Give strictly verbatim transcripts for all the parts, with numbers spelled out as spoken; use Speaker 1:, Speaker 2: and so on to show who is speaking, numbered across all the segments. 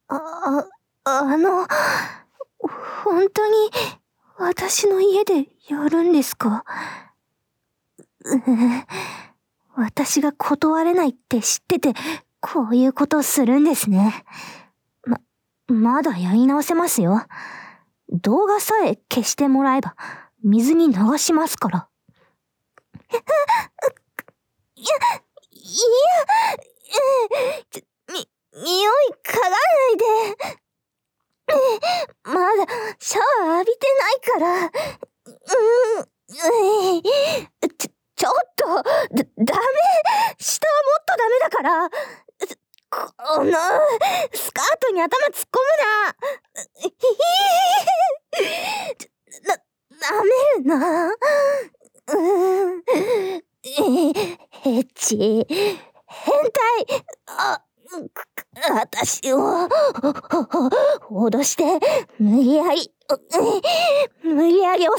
Speaker 1: あ、あの、本当に私の家でやるんですか？うぅ、私が断れないって知ってて、こういうことするんですね。ま、まだやり直せますよ。動画さえ消してもらえば、水に流しますから。いや、いや、ちょ、に、匂い嗅がないで。まだシャワー浴びてないから。うーん、うい、ちょ、ちょっと、だ、ダメ。下はもっとダメだから。この、スカートに頭突っ込むな。ひひー。な、舐めるな。うーん。エッチ。変態。あ、私を、脅して、無理やり、無理やり襲って、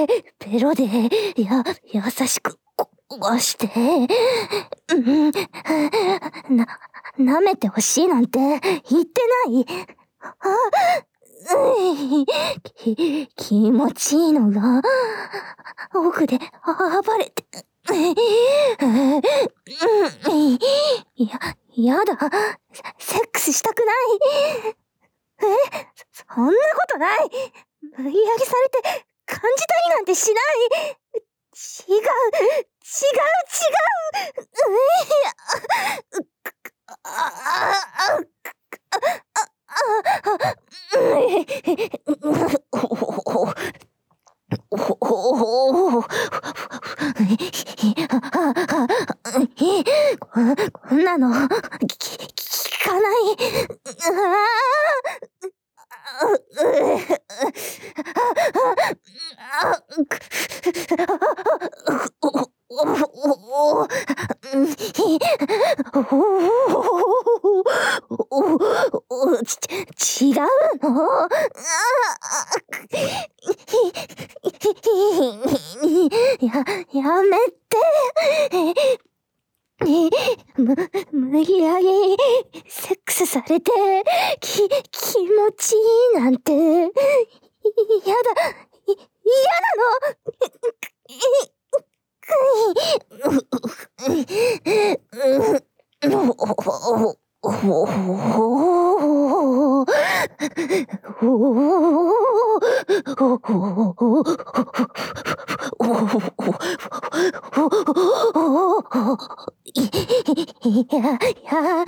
Speaker 1: ペ、ペロで、や、優しく、壊して、うん、な、舐めてほしいなんて言ってない。あ、うん、き、気持ちいいのが、奥で暴れて、や、やだ。セックスしたくない。え、そんなことない。無理やりされて感じたりなんてしない。違う、違う、違う。ういや、あ、あ、あ、あ、こんなの、き、聞かない。ち、違うの？や、やめて。む、無理やりセックスされてき、気持ちいいなんて、やだ、嫌なの。いや、いや、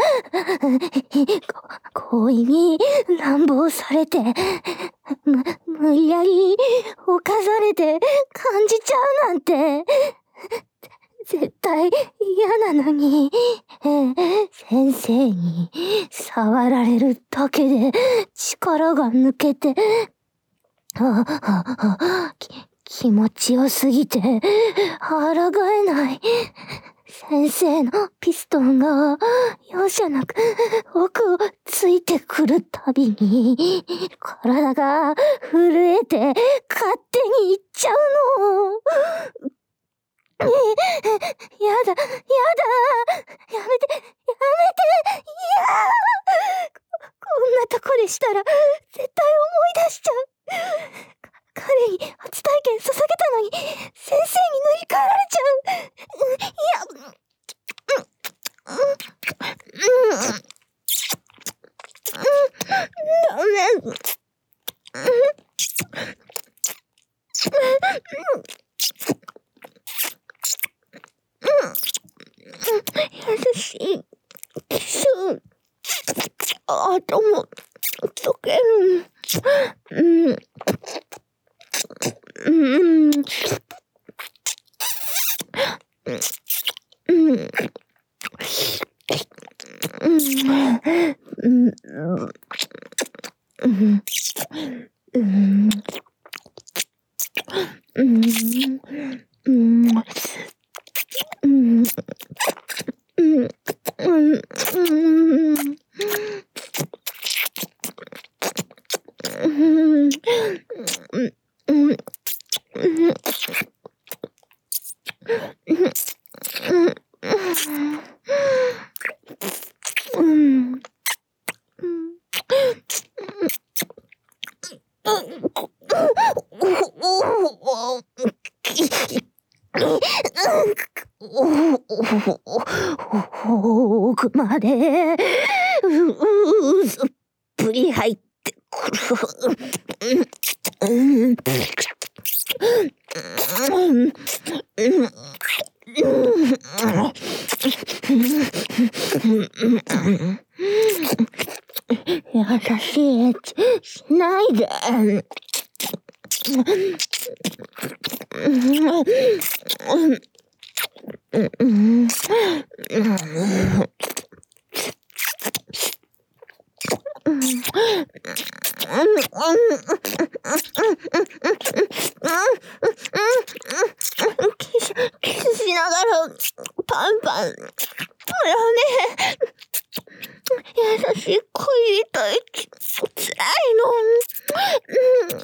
Speaker 1: こ、恋に乱暴されて、む、無理やり犯されて感じちゃうなんて、絶対嫌なのに、先生に触られるだけで力が抜けて、あ、あ、あ、き、気持ちよすぎて、抗えない。先生のピストンが容赦なく奥をついてくるたびに、体が震えて勝手に行っちゃうの。やだ、やだ、やめて、やめて、いやー、こんなとこでしたら絶対思い出しちゃう。彼に初体験捧げたのに先生に塗り替えられちゃう。いや、ダメ。優しいキス、頭溶ける。うん、うん、うん、うん、 までううすっぷり入ってくる。うんうん優しいエッチしないで。キス、キスしながらパンパン。ほらね、優しい恋人エッチつらいの。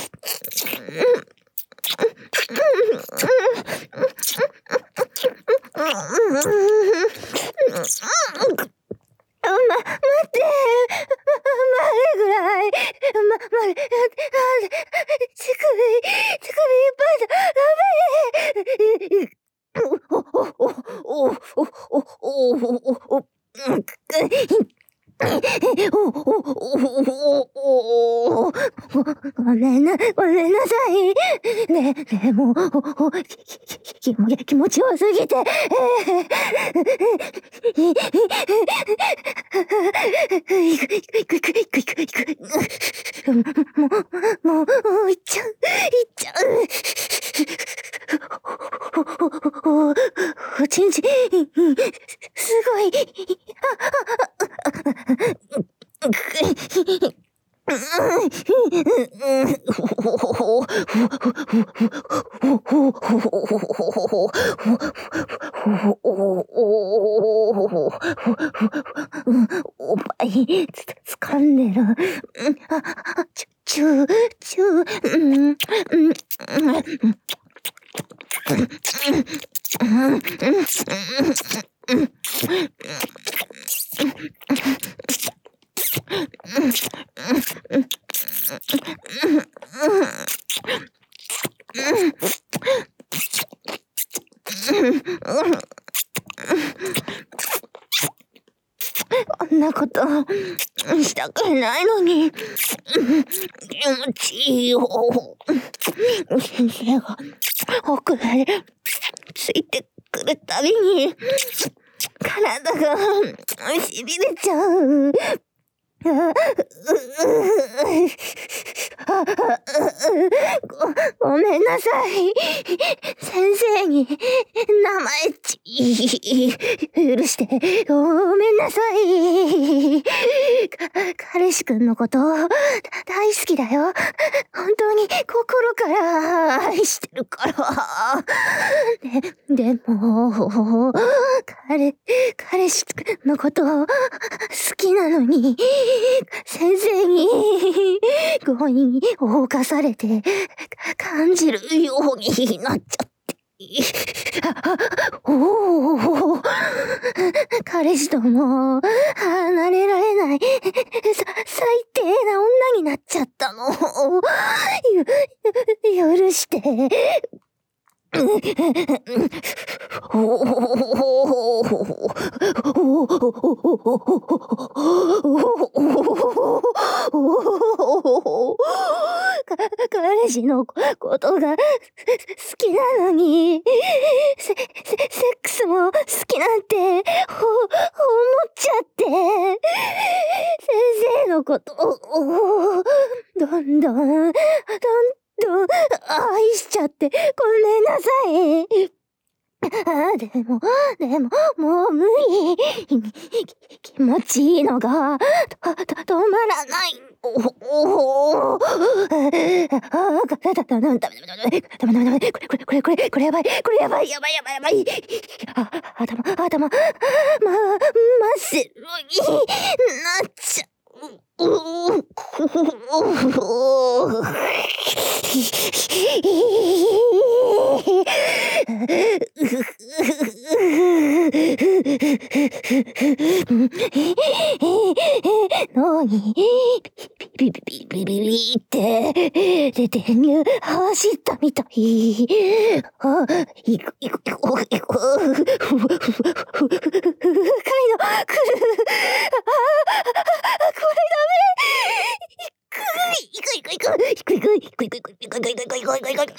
Speaker 1: ま、待って、まれぐらい、ま、まれ、あ、乳首、乳首いっぱいだ、ダメ。お、お、お、お、お、お、お、お、お、ごめんな、ごめんなさい。ね、ね、もう、き、き、気持ちよすぎて、いく、いく、いく、いく、いく、いく、いく。もう、もう、もう、いっちゃう、いっちゃう。お、おちんちん、すごい。おっぱいつかんでる。あ、ちゅ、ちゅ、ちゅ、うん、うん、こんなことしたくないのに気持ちいいよ。先生が奥までついてくるたびに体がしびれちゃう。ご、ごめんなさい。先生に生エッチ許してごめんなさい。彼氏くんのこと大好きだよ。本当に心から愛してるから。で、でも彼彼氏くんのこと好きなのに先生に強引を犯されて感じるようになっちゃって。おお、彼氏とも離れられないさ最低な女になっちゃったの。ゆ許して。彼氏のことが好きなのにセ、セ、セックスも好きなんてほ思っちゃって先生のことをどんどんどんどん愛しちゃってごめんなさい。あ、でも、でも、もう無理。気持ちいいのが、と、と、止まらない。おお、ああ、ダメダメダメダメダメダメダメ、これこれこれこれこれやばい、これやばいやばいやばいやばい。あ、頭頭、ま、真っ白になっちゃう。脳にピビビビビビビって、で、電流走ったみたい。あ、いく、いく、いく、いく、いく、深いの、来る。あ、これダメ。いく、いく、いく、いく、いく、いく、いく、いく、いく、いく、いく、いく、いく、いく、いく、いく、いく、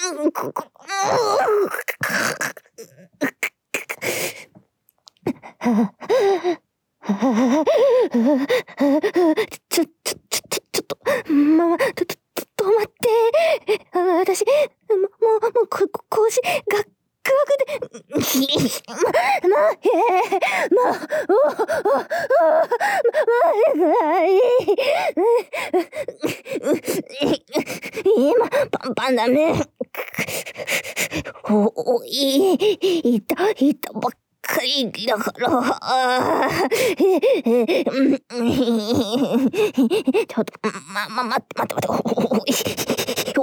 Speaker 1: ちょ、ちょ、ちょ、ちょ、ちょっと、ま、ま、と、と、止まって。私、もう、もう、もう、こ、腰、が、ガクで、ま、ま、へま、お、お、お、ま、ま、いい。今、パンパンだね。お、お、いい、いた、いたばっかりだから、あえ、え、うん、ちょっと、ま、ま、待って、待って、待って、お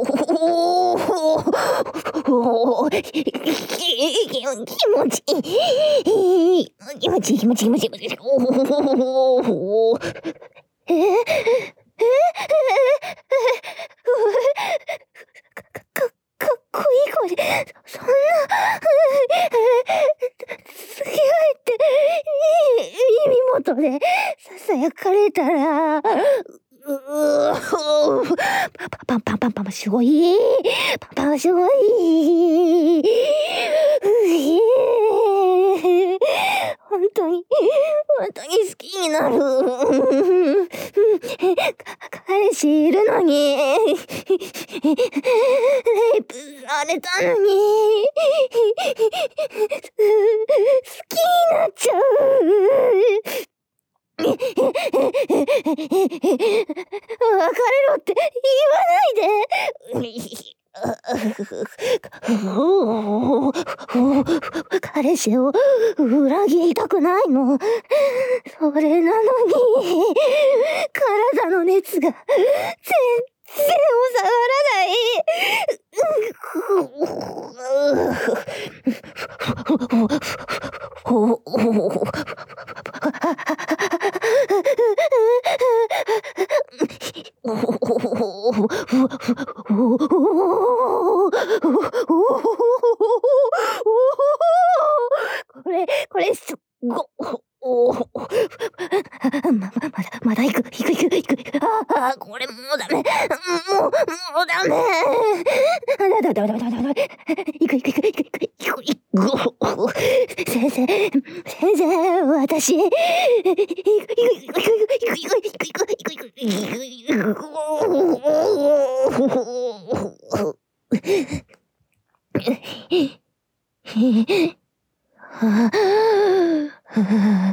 Speaker 1: おお気持ちいい、気持ちいい、気持ちいい、気持ちいい、気持ちいい、気持ちいい、おおええええか、か、かっこいい声で、そんな、付き合えて、耳元で囁かれたら、う、パンパンパンパンすごい、パンパンすごい、本当に、本当に好きになる。彼氏いるのに、レイプされたのに、好きになっちゃう。別れろって言わないで。彼氏を裏切りたくないの。それなのに、体の熱が全然収まらない。これ、これ、すっご、おま、ま、まだ、まだ行く、行く、行く、行く。ああ、これもうダメ。もう、もうダメ。ダメ、ダメ、ダメ、ダメ、ダメ、ダメ。行く、行く、行く、行く、行く、行く、行く。先生、先生、私、行く、行く、行く、行く、行く、行く、行く、行く、行く、行く。はぁ、は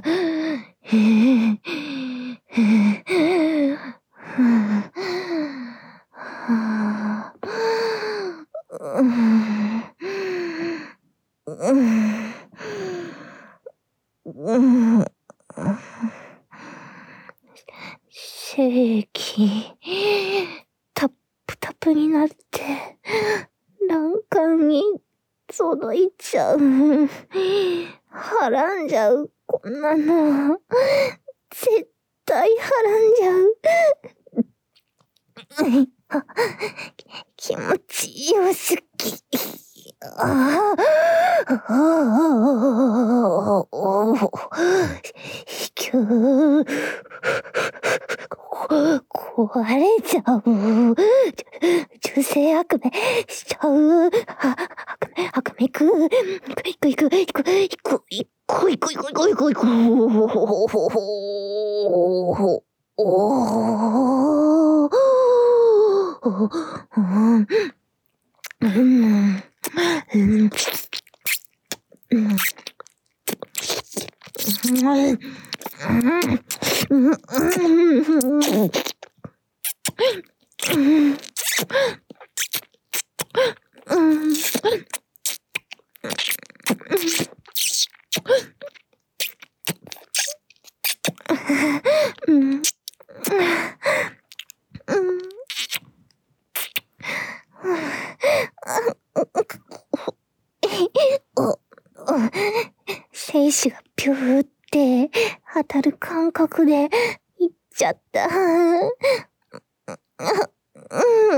Speaker 1: 精気、タップタプになって、欄干に届いちゃう。はらんじゃう、こんなの。絶対はらんじゃう。気持ちよすぎ。ああ、ああ、ひきゅう、壊れちゃう。女性悪夢しちゃう。悪夢、悪夢く。いくいく、いく、いく、いく、いく、いく、いく、いく、いく、いく。おー。うん。うん。うん。うん。精子がピューって当たる感覚でいっちゃった。 うん。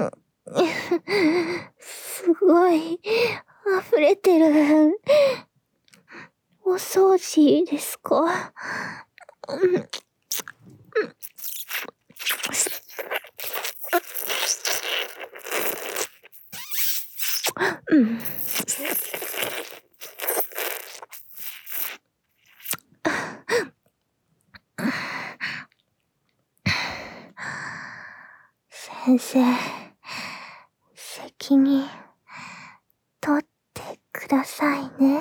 Speaker 1: すごい、溢れてる。お掃除ですか？うん。うん。先生、責任取ってくださいね。